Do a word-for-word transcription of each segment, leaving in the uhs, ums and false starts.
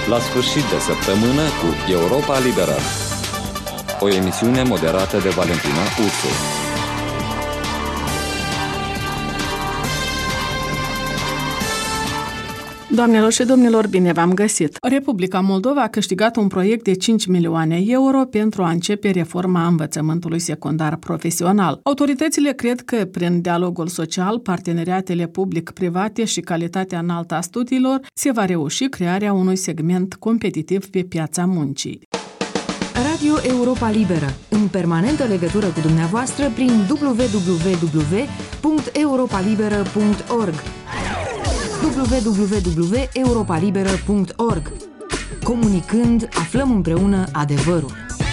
La sfârșit de săptămână cu Europa Liberă. O emisiune moderată de Valentina Ursu. Doamnelor și domnilor, bine v-am găsit! Republica Moldova a câștigat un proiect de cinci milioane euro pentru a începe reforma învățământului secundar profesional. Autoritățile cred că, prin dialogul social, parteneriatele public-private și calitatea înaltă a studiilor, se va reuși crearea unui segment competitiv pe piața muncii. Radio Europa Liberă, în permanentă legătură cu dumneavoastră prin w w w punct europa liberă punct org w w w punct europa liberă punct org. Comunicând, aflăm împreună adevărul.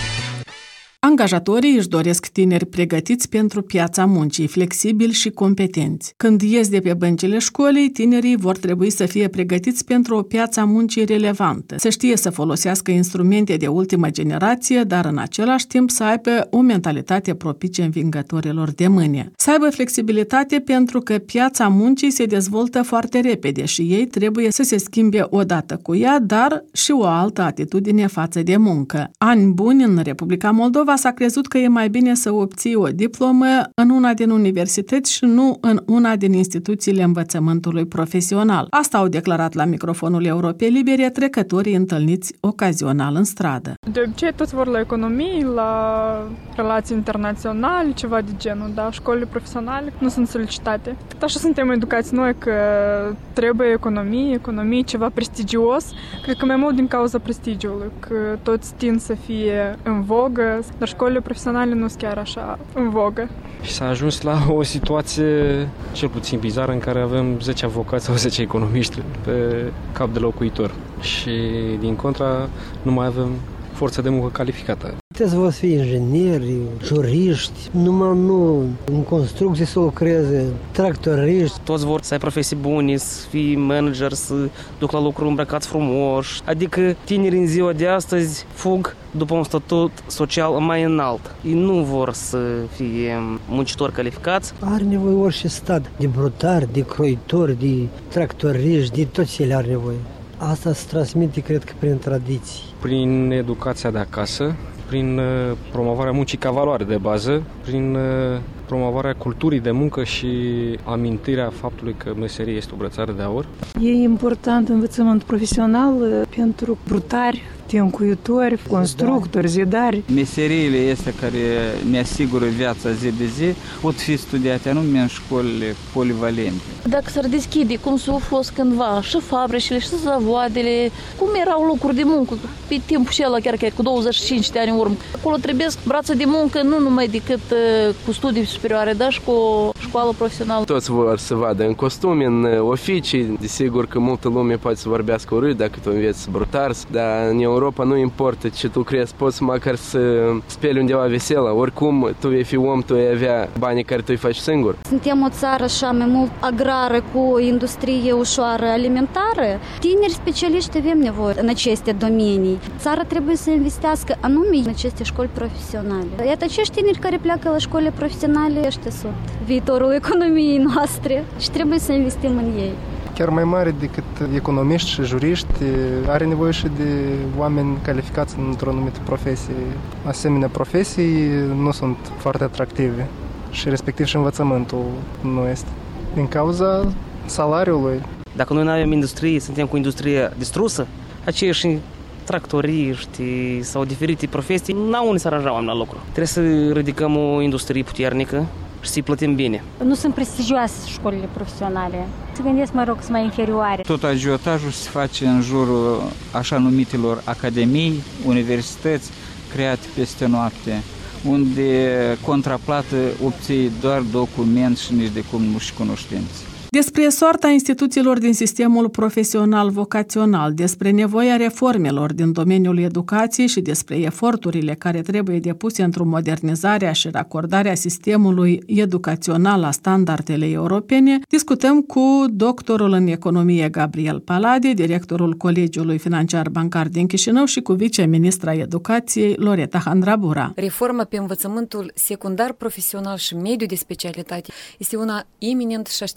Angajatorii își doresc tineri pregătiți pentru piața muncii, flexibili și competenți. Când ies de pe băncile școlii, tinerii vor trebui să fie pregătiți pentru o piață muncii relevantă, să știe să folosească instrumente de ultimă generație, dar în același timp să aibă o mentalitate propice învingătorilor de mâine. Să aibă flexibilitate pentru că piața muncii se dezvoltă foarte repede și ei trebuie să se schimbe odată cu ea, dar și o altă atitudine față de muncă. Ani buni în Republica Moldova s-a crezut că e mai bine să obții o diplomă în una din universități și nu în una din instituțiile învățământului profesional. Asta au declarat la microfonul Europei Libere trecătorii întâlniți ocazional în stradă. De obicei toți vor la economii, la relații internaționale, ceva de genul, da, școlile profesionale nu sunt solicitate. Așa suntem educați noi că trebuie economie, economie, ceva prestigios. Cred că mai mult din cauza prestigiului, că toți tind să fie în vogă, dar școlile profesionale nu sunt chiar așa în vogă. Și s-a ajuns la o situație cel puțin bizară în care avem zece avocați sau zece economiști pe cap de locuitor. Și din contra nu mai avem forță de muncă calificată. Trebuie să vă fie ingineri, juriști, numai nu în construcții să lucreze, tractoriști. Toți vor să ai profesii bune, să fii manager, să duc la lucru îmbrăcați frumoși. Adică tinerii în ziua de astăzi fug după un statut social mai înalt. Ei nu vor să fie muncitori calificați. Are nevoie orice stat de brutari, de croitori, de tractoriști, de toți ele are nevoie. Asta se transmite, cred că, prin tradiții. Prin educația de acasă, prin promovarea muncii ca valoare de bază, prin promovarea culturii de muncă și amintirea faptului că meseria este o brățară de aur. E important învățământul profesional pentru brutari, încuitori, constructori, zidari. Meseriile astea care ne asigură viața zi de zi pot fi studiate anume în școlile polivalente. Dacă s-ar deschide cum s-au fost cândva și fabricile și zavoadele, cum erau locuri de muncă pe timpul și ăla, chiar că cu douăzeci și cinci de ani în urmă. Acolo trebuie brață de muncă nu numai decât cu studii superioare, dar și cu o școală profesională. Toți vor să vadă în costume, în oficii. Desigur că multă lume poate să vorbească urât dacă tu înveți brutar, dar în Europa nu importă ce tu crezi, poți măcar să speli undeva vesela. Oricum, tu vei fi om, tu vei avea banii care tu îi faci singur. Suntem o țară așa mai mult agrară cu o industrie ușoară alimentară. Tineri specialiști avem nevoie în aceste domenii. Țara trebuie să investească anume în aceste școli profesionale. Iată, acești tineri care pleacă la școlile profesionale, ăștia sunt viitorul economiei noastre și trebuie să investim în ei. Chiar mai mare decât economiști și juriști, are nevoie și de oameni calificați într-o anumită profesie. Asemenea profesii nu sunt foarte atractive și respectiv și învățământul nu este. Din cauza salariului. Dacă noi nu avem industrie, suntem cu industrie distrusă, aceiași tractoriști sau diferite profesii, n-au unde să aranjau oameni la lucru. Trebuie să ridicăm o industrie puternică și să-i plătim bine. Nu sunt prestigioase școlile profesionale. Se gândesc, mă rog, sunt mai inferioare. Tot agiotajul se face în jurul așa numitelor academii, universități create peste noapte, unde contraplată obții doar document și nici de cum nu și cunoștințe. Despre soarta instituțiilor din sistemul profesional vocațional, despre nevoia reformelor din domeniul educației și despre eforturile care trebuie depuse într-o modernizare și racordarea sistemului educațional la standardele europene, discutăm cu doctorul în economie Gabriel Palade, directorul Colegiului Financiar Bancar din Chișinău și cu viceministra educației Loreta Handrabura. Reforma pe învățământul secundar profesional și mediu de specialitate este una iminent și așteptată de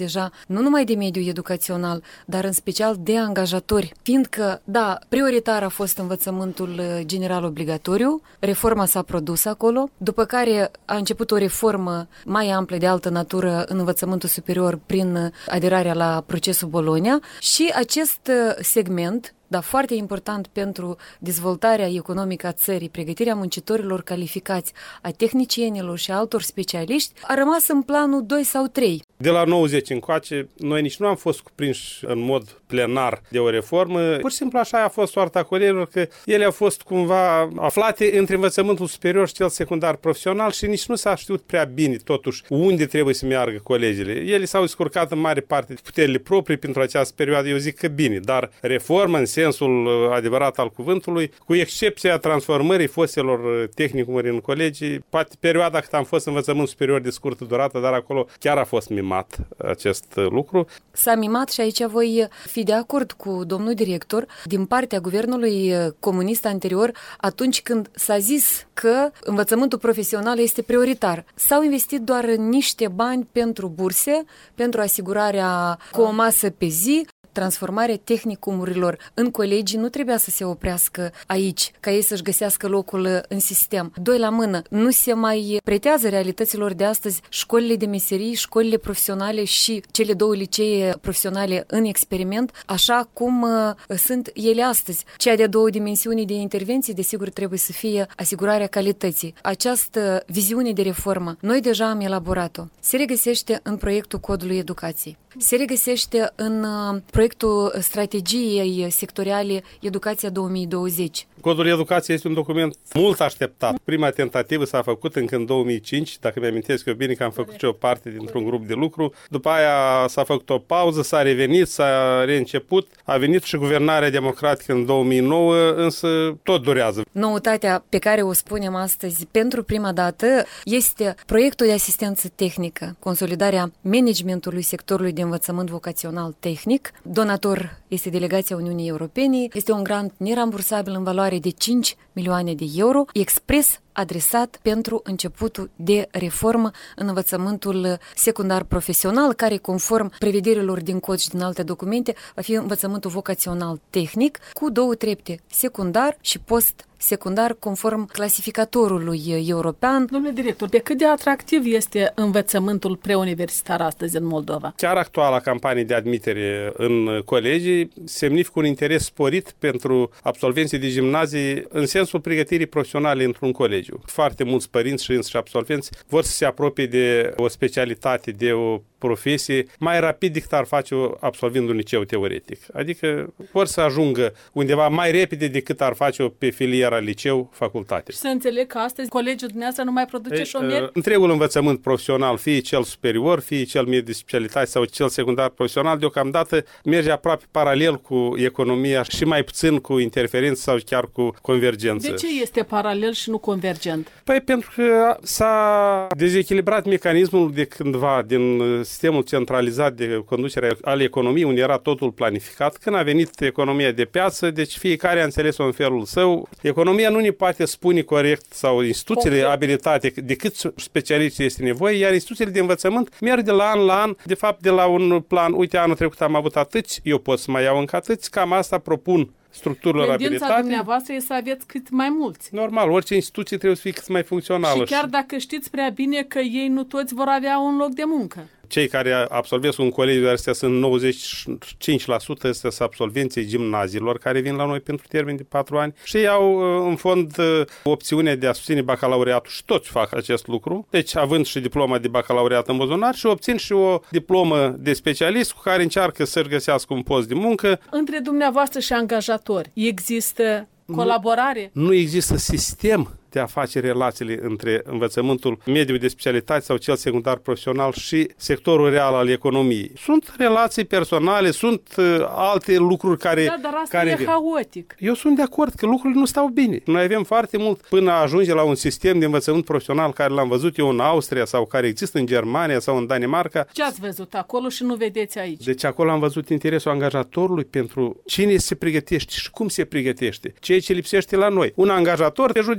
deja nu numai de mediul educațional, dar în special de angajatori, fiindcă, da, prioritar a fost învățământul general obligatoriu, reforma s-a produs acolo, după care a început o reformă mai amplă de altă natură în învățământul superior prin aderarea la procesul Bologna și acest segment, dar foarte important pentru dezvoltarea economică a țării, pregătirea muncitorilor calificați, a tehnicienilor și altor specialiști, a rămas în planul doi sau trei. De la nouăzeci încoace, noi nici nu am fost cuprinși în mod plenar de o reformă. Pur și simplu așa a fost soarta colegilor, că ele au fost cumva aflate între învățământul superior și cel secundar profesional și nici nu s-a știut prea bine, totuși, unde trebuie să meargă colegiile. Ele s-au descurcat în mare parte de puterile proprii pentru această perioadă. Eu zic că bine, dar reformă în sensul adevărat al cuvântului, cu excepția transformării fostelor tehnicumuri în colegii, poate perioada cât am fost învățământ superior de scurtă durată, dar acolo chiar a fost mimat acest lucru. S-a mimat și aici voi fi de acord cu domnul director din partea guvernului comunist anterior, atunci când s-a zis că învățământul profesional este prioritar. S-au investit doar niște bani pentru burse, pentru asigurarea cu o masă pe zi. Transformarea tehnicumurilor în colegii nu trebuia să se oprească aici, ca ei să-și găsească locul în sistem. Doi la mână, nu se mai pretează realităților de astăzi școlile de meserii, școlile profesionale și cele două licee profesionale în experiment, așa cum uh, sunt ele astăzi. Cea de-a două dimensiuni de intervenție, desigur, trebuie să fie asigurarea calității. Această viziune de reformă, noi deja am elaborat-o. Se regăsește în proiectul Codului Educației. Se regăsește în uh, proiectul strategiei sectoriale Educația două mii douăzeci. Codul Educației este un document mult așteptat. Prima tentativă s-a făcut încă în două mii cinci, dacă mi-amintesc eu bine că am făcut și o parte dintr-un grup de lucru. După aia s-a făcut o pauză, s-a revenit, s-a reînceput. A venit și guvernarea democratică în două mii nouă, însă tot durează. Noutatea pe care o spunem astăzi pentru prima dată este proiectul de asistență tehnică, consolidarea managementului sectorului de învățământ vocațional tehnic. Donator este delegația Uniunii Europene. Este un grant nerambursabil în valoare de cinci milioane de euro, expres adresat pentru începutul de reformă în învățământul secundar profesional, care, conform prevederilor din cod și din alte documente, va fi învățământul vocațional tehnic, cu două trepte, secundar și post secundar, conform clasificatorului european. Domnule director, de cât de atractiv este învățământul preuniversitar astăzi în Moldova? Chiar actuala campanie de admitere în colegii semnifică un interes sporit pentru absolvenții de gimnazii în sensul pregătirii profesionale într-un colegiu. Foarte mulți părinți și înși absolvenți vor să se apropie de o specialitate, de o profesie mai rapid decât ar face absolvind un liceu teoretic. Adică vor să ajungă undeva mai repede decât ar face-o pe filiera liceu, facultate. Și să înțeleg că astăzi colegiul dumneavoastră nu mai produce șomeri? Întregul învățământ profesional, fie cel superior, fie cel mediu de specialitate sau cel secundar profesional, deocamdată merge aproape paralel cu economia și mai puțin cu interferență sau chiar cu convergență. De ce este paralel și nu convergent? Păi pentru că s-a dezechilibrat mecanismul de cândva din sistemul centralizat de conducere al economiei, unde era totul planificat. Când a venit economia de piață, deci fiecare a înțeles-o în felul său. Economia nu ne poate spune corect sau instituțiile okay. abilitate de câți specialiști este nevoie, iar instituțiile de învățământ merg de la an la an, de fapt de la un plan, uite, anul trecut am avut atâți, eu pot să mai iau încă atâți, cam asta propun structurilor abilitate. Tendința dumneavoastră e să aveți cât mai mulți. Normal, orice instituție trebuie să fie cât mai funcțională. Și chiar dacă știți prea bine că ei nu toți vor avea un loc de muncă. Cei care absolvesc un colegiu, astea sunt nouăzeci și cinci la sută, astea sunt absolvenții gimnaziilor care vin la noi pentru termen de patru ani și ei au în fond opțiunea de a susține bacalaureatul și toți fac acest lucru. Deci având și diploma de bacalaureat în buzunar și obțin și o diplomă de specialist cu care încearcă să-și găsească un post de muncă. Între dumneavoastră și angajatori există colaborare? Nu, nu există sistem de a face relațiile între învățământul mediu de specialitate sau cel secundar profesional și sectorul real al economiei. Sunt relații personale, sunt uh, alte lucruri care... Da, dar asta care e vin. haotic. Eu sunt de acord că lucrurile nu stau bine. Noi avem foarte mult până ajunge la un sistem de învățământ profesional care l-am văzut eu în Austria sau care există în Germania sau în Danemarca. Ce ați văzut acolo și nu vedeți aici? Deci acolo am văzut interesul angajatorului pentru cine se pregătește și cum se pregătește. Ceea ce lipsește la noi. Un angajator te judică în felul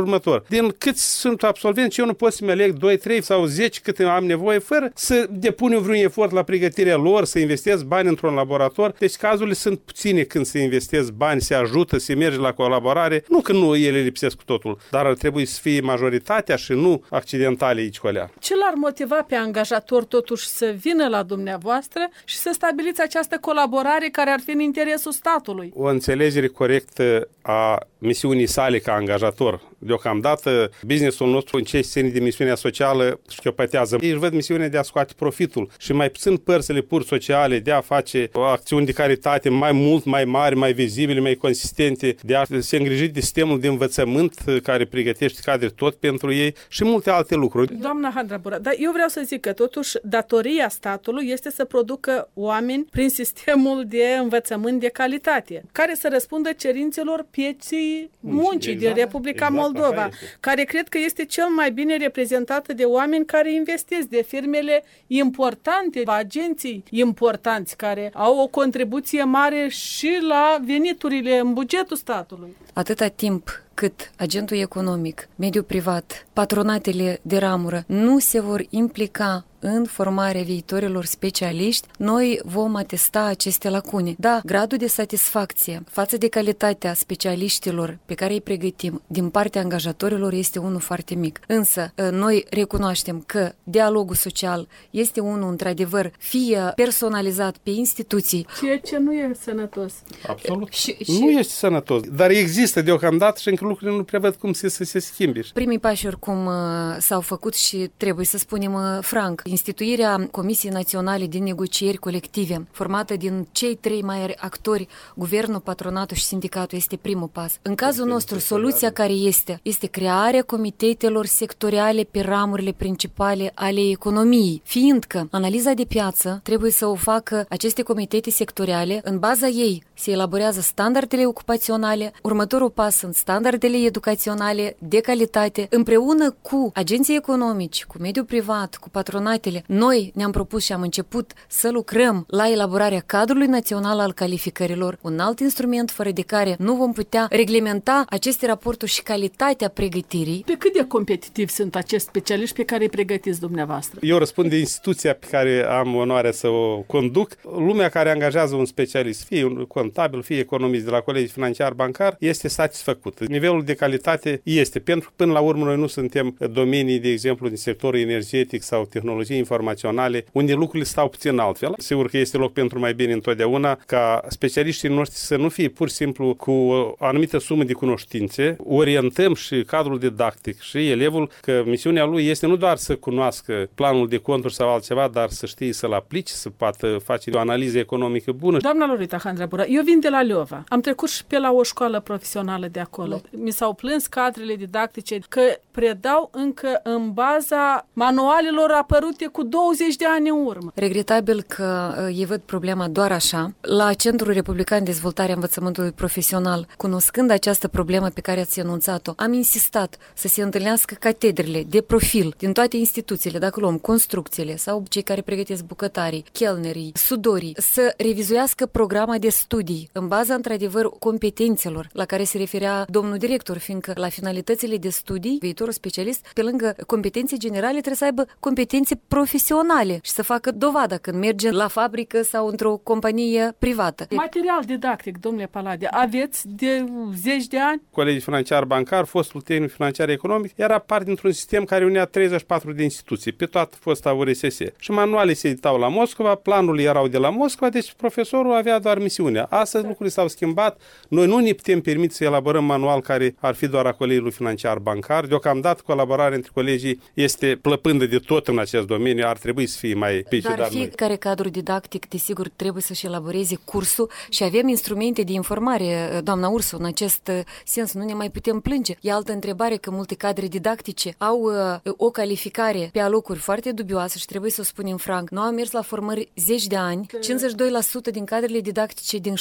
următor. Din câți sunt absolvenți, eu nu pot să-mi aleg doi, trei sau zece cât am nevoie, fără să depun eu vreun efort la pregătirea lor, să investesc bani într-un laborator. Deci cazurile sunt puține când se investesc bani, se ajută, se merge la colaborare. Nu că nu ele lipsesc cu totul, dar ar trebui să fie majoritatea și nu accidentale aici cu alea. Ce l-ar motiva pe angajator totuși să vină la dumneavoastră și să stabiliți această colaborare care ar fi în interesul statului? O înțelegere corectă a misiunii sale ca angajator. Deocamdată, businessul nostru în ce ține de misiunea socială șchiopătează. Ei își văd misiunea de a scoate profitul și mai puțin părțile pur sociale, de a face o acțiuni de caritate mai mult, mai mari, mai vizibile, mai consistente, de a se îngriji de sistemul de învățământ care pregătește cadre tot pentru ei și multe alte lucruri. Doamna Handrabura, dar eu vreau să zic că totuși datoria statului este să producă oameni prin sistemul de învățământ de calitate, care să răspundă cerințelor pieții muncii exact, din Republica exact, Moldova, care cred că este cel mai bine reprezentată de oameni care investesc, de firmele importante, agenții importanți care au o contribuție mare și la veniturile în bugetul statului. Atâta timp cât agentul economic, mediul privat, patronatele de ramură nu se vor implica în formarea viitorilor specialiști, noi vom atesta aceste lacune. Da, gradul de satisfacție față de calitatea specialiștilor pe care îi pregătim din partea angajatorilor este unul foarte mic. Însă, noi recunoaștem că dialogul social este unul, într-adevăr, fie personalizat pe instituții. Ceea ce nu e sănătos. Absolut. Și, și... Nu este sănătos, dar există deocamdată și încă lucrurile nu prevăd cum să, să se schimbe. Primii pași oricum s-au făcut și trebuie să spunem franc. Instituirea Comisiei Naționale de Negocieri Colective, formată din cei trei mari actori, guvernul, patronatul și sindicatul, este primul pas. În cazul nostru, soluția care este, este crearea comitetelor sectoriale pe ramurile principale ale economiei, fiindcă analiza de piață trebuie să o facă aceste comitete sectoriale, în baza ei se elaborează standardele ocupaționale, următorul pas sunt standardele educaționale de calitate, împreună cu agenții economici, cu mediul privat, cu patronatele. Noi ne-am propus și am început să lucrăm la elaborarea cadrului național al calificărilor, un alt instrument fără de care nu vom putea reglementa aceste raporturi și calitatea pregătirii. Pe cât de competitivi sunt acești specialiști pe care îi pregătiți dumneavoastră? Eu răspund de instituția pe care am onoarea să o conduc. Lumea care angajează un specialist, fie un contabil, fie economist de la Colegiul Financiar Bancar, este satisfăcut. Nivelul de calitate este, pentru că până la urmă noi nu suntem domenii, de exemplu, din sectorul energetic sau tehnologii informaționale, unde lucrurile stau puțin altfel. Sigur că este loc pentru mai bine întotdeauna ca specialiștii noștri să nu fie pur și simplu cu o anumită sumă de cunoștințe, orientăm și cadrul didactic și elevul că misiunea lui este nu doar să cunoască planul de conturi sau altceva, dar să știe să-l aplice, să poată face o analiză economică bună. Doamna Lorita Handrabura, eu vin de la Leova. Am trecut și pe la o școală profesională de acolo. Mi s-au plâns cadrele didactice că predau încă în baza manualelor apărute cu douăzeci de ani în urmă. Regretabil că ei văd problema doar așa. La Centrul Republican de Dezvoltare a Învățământului Profesional, cunoscând această problemă pe care ați enunțat-o, am insistat să se întâlnească catedrele de profil din toate instituțiile, dacă luăm construcțiile sau cei care pregătesc bucătarii, chelnerii, sudorii, să revizuiască programa de studii în baza, într-adevăr, competențelor la care se referea domnul director, fiindcă la finalitățile de studii, viitorul specialist, pe lângă competențe generale, trebuie să aibă competențe profesionale și să facă dovada când merge la fabrică sau într-o companie privată. Material didactic, domnule Palade, aveți de zeci de ani? Colegiul Financiar Bancar, fostul tehnic financiar economic, era parte dintr-un sistem care unea treizeci și patru de instituții, pe toată fosta U R S S. Și manualele se editau la Moscova, planurile erau de la Moscova, deci profesorul avea doar misiunea. Astăzi lucrurile s-au schimbat. Noi nu ne putem permite să elaborăm manual care ar fi doar a Colegiului Financiar Bancar. Deocamdată colaborarea între colegii este plăpândă de tot în acest domeniu, ar trebui să fie mai pici. Dar, dar fiecare noi. Cadru didactic, desigur, trebuie să-și elaboreze cursul și avem instrumente de informare, doamna Ursu, în acest sens nu ne mai putem plânge. E altă întrebare că multe cadre didactice au uh, o calificare pe alocuri foarte dubioasă și trebuie să o spunem franc. Noi am mers la formări zeci de ani, cincizeci și doi la sută din cadrele didactice din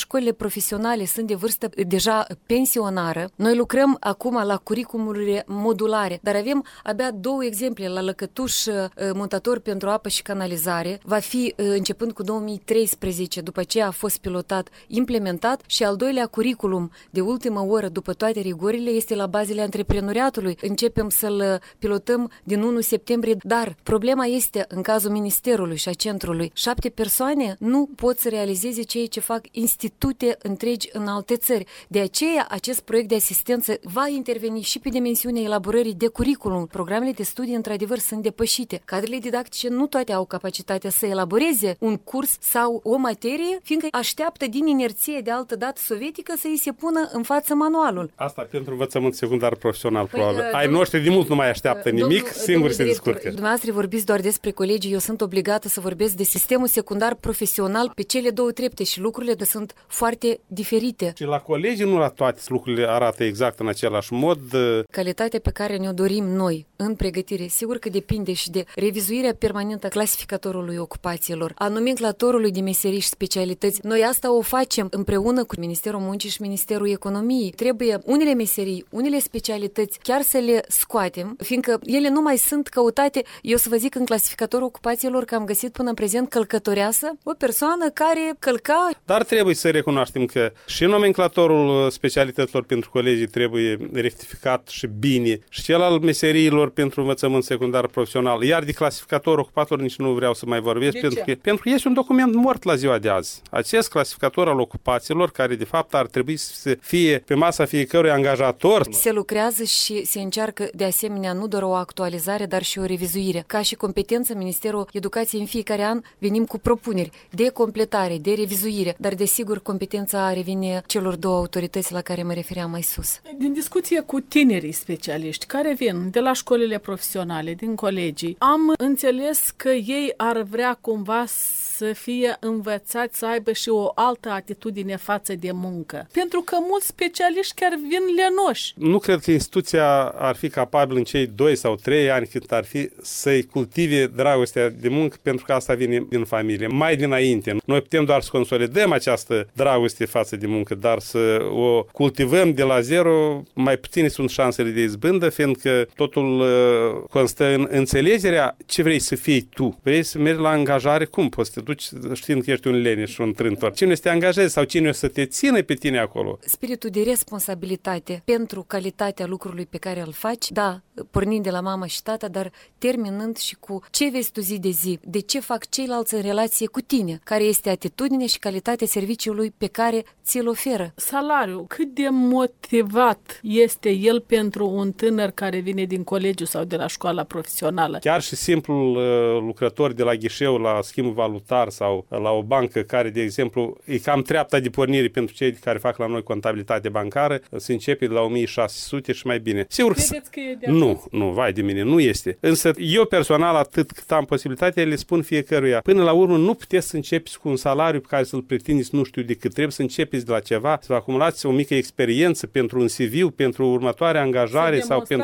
școlile profesionale sunt de vârstă deja pensionară. Noi lucrăm acum la curicumurile modulare, dar avem abia două exemple. La Lăcătuș, montator pentru apă și canalizare, va fi începând cu două mii treisprezece, după ce a fost pilotat, implementat, și al doilea curiculum de ultimă oră, după toate rigorile, este la bazele antreprenoriatului. Începem să-l pilotăm din întâi septembrie, dar problema este, în cazul Ministerului și a Centrului, șapte persoane nu pot să realizeze ceea ce fac institute întregi în alte țări. De aceea, acest proiect de asistență va interveni și pe dimensiunea elaborării de curriculum. Programele de studii, într-adevăr, sunt depășite. Cadrele didactice nu toate au capacitatea să elaboreze un curs sau o materie, fiindcă așteaptă din inerție de altă dată sovietică să îi se pună în față manualul. Asta pentru învățământ secundar profesional, păi, probabil. Uh, Ai noștri de mult nu mai așteaptă uh, nimic, domnul, singur se descurcă. Dumneavoastră vorbiți doar despre colegii, eu sunt obligată să vorbesc de sistemul secundar profesional pe cele două trepte și lucrurile sunt foarte diferite. Și la colegii nu la toate lucrurile arată exact în același mod. Calitatea pe care ne-o dorim noi în pregătire, sigur că depinde și de revizuirea permanentă a clasificatorului ocupațiilor, a nomenclatorului de meserii și specialități. Noi asta o facem împreună cu Ministerul Muncii și Ministerul Economiei. Trebuie unele meserii, unele specialități chiar să le scoatem, fiindcă ele nu mai sunt căutate. Eu să vă zic, în clasificatorul ocupațiilor că am găsit până în prezent călcătoreasă, o persoană care călca. Dar trebuie să recunoaștem că și nomenclatorul specialităților pentru colegii trebuie rectificat și bine, și cel al meseriilor pentru învățământ secundar profesional. Iar de clasificator ocupator nici nu vreau să mai vorbesc, pentru că, pentru că este un document mort la ziua de azi. Acest clasificator al ocupațiilor, care de fapt ar trebui să fie pe masa fiecărui angajator. Se lucrează și se încearcă de asemenea nu doar o actualizare, dar și o revizuire. Ca și competență, Ministerul Educației în fiecare an venim cu propuneri de completare, de revizuire, dar desigur competența revine celor două autorități la care mă refeream mai sus. Din discuție cu tinerii specialiști care vin de la școlile profesionale, din colegii, am înțeles că ei ar vrea cumva să fie învățați să aibă și o altă atitudine față de muncă. Pentru că mulți specialiști chiar vin lenoși. Nu cred că instituția ar fi capabilă în cei doi sau trei ani cât ar fi să-i cultive dragostea de muncă, pentru că asta vine din familie. Mai dinainte. Noi putem doar să consolidăm această dragoste față de muncă, dar să o cultivăm de la zero, mai puține sunt șansele de izbândă, fiindcă totul uh, constă în înțelegerea ce vrei să fii tu. Vrei să mergi la angajare? Cum poți să te duci știind că ești un leneș și un trântor? Cine să te angajezi sau cine o să te țină pe tine acolo? Spiritul de responsabilitate pentru calitatea lucrului pe care îl faci, da, pornind de la mama și tata, dar terminând și cu ce vezi tu zi de zi, de ce fac ceilalți în relație cu tine, care este atitudinea și calitatea serviciului pe care ți-l oferă. Salariul, cât de motivat este el pentru un tânăr care vine din colegiu sau de la școala profesională? Chiar și simplul uh, lucrător de la ghișeu, la schimbul valutar sau la o bancă care, de exemplu, e cam treapta de pornire pentru cei care fac la noi contabilitate bancară, se începe de la o mie șase sute și mai bine. Sigur că, că e de nu, nu, vai de mine, nu este. Însă eu personal, atât cât am posibilitatea, le spun fiecăruia. Până la urmă nu puteți să începeți cu un salariu pe care să-l pretindeți nu știu de cât. Trebuie să începeți de la ceva, să vă acumulați o mică experiență pentru un C V, pentru următoarea angajare sau pentru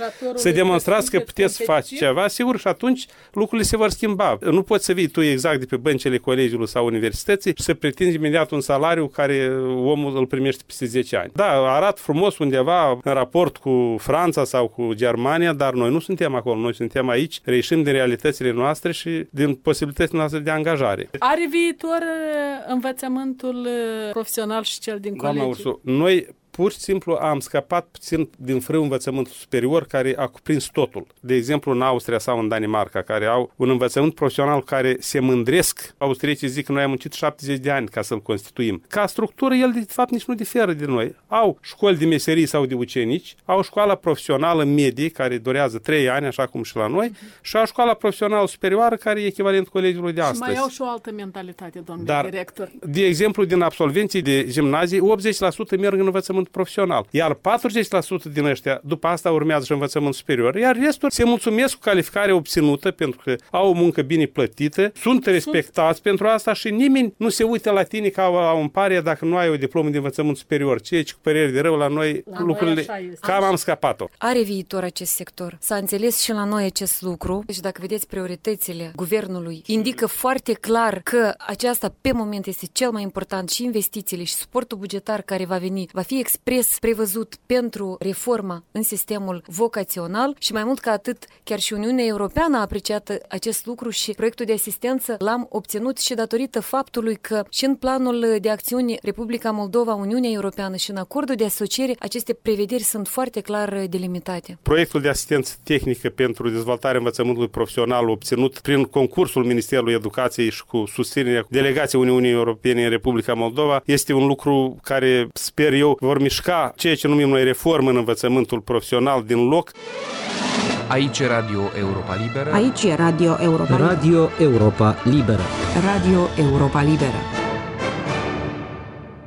să demonstrați că puteți să faci ceva, sigur, și atunci lucrurile se vor schimba. Nu poți să vii tu exact de pe băncile colegiului sau universității și să pretinzi imediat un salariu care omul îl primește peste zece ani. Da, arată frumos undeva în raport cu Franța sau cu Germania, dar noi nu suntem acolo, noi suntem aici, reieșim din realitățile noastre și din posibilitățile noastre de angajare. Are viitor învățământul profesional și cel din colegiu? Doamna Ursu, noi pur și simplu am scăpat puțin din frâu învățământul superior care a cuprins totul. De exemplu, în Austria sau în Danemarca, care au un învățământ profesional care se mândresc. Austriecii zic că noi am muncit șaptezeci de ani ca să-l constituim. Ca structură, el de fapt nici nu diferă de noi. Au școli de meserii sau de ucenici, au școala profesională medie, care durează trei ani, așa cum și la noi, mm-hmm. și au școala profesională superioară, care e echivalent colegiului de astăzi. Și mai au și o altă mentalitate, domnule Dar, director. De exemplu, din absolvenții de gimnazii, optzeci la sută merg în învățământ învățământul profesional. Iar patruzeci la sută din ăștia, după asta urmează și învățământ superior, iar restul se mulțumesc cu calificarea obținută pentru că au o muncă bine plătită, sunt respectați sunt. pentru asta și nimeni nu se uită la tine ca la un pare dacă nu ai o diplomă de învățământ superior. Ceea ce cu părere de rău la noi la lucrurile noi cam am scăpat-o. Are viitor acest sector. S-a înțeles și la noi acest lucru. Deci dacă vedeți prioritățile guvernului, indică foarte clar că aceasta pe moment este cel mai important și investițiile și suportul bugetar care va veni va fi expres prevăzut pentru reforma în sistemul vocațional și mai mult ca atât, chiar și Uniunea Europeană a apreciat acest lucru și proiectul de asistență l-am obținut și datorită faptului că și în planul de acțiune Republica Moldova, Uniunea Europeană și în acordul de asociere, aceste prevederi sunt foarte clar delimitate. Proiectul de asistență tehnică pentru dezvoltarea învățământului profesional obținut prin concursul Ministerului Educației și cu susținerea delegației Uniunii Europene în Republica Moldova este un lucru care, sper eu, vor mișca ceea ce numim noi reformă în învățământul profesional din loc. Aici Radio Europa Liberă. Aici Radio Europa Liberă. Radio Europa Liberă. Radio Europa Liberă.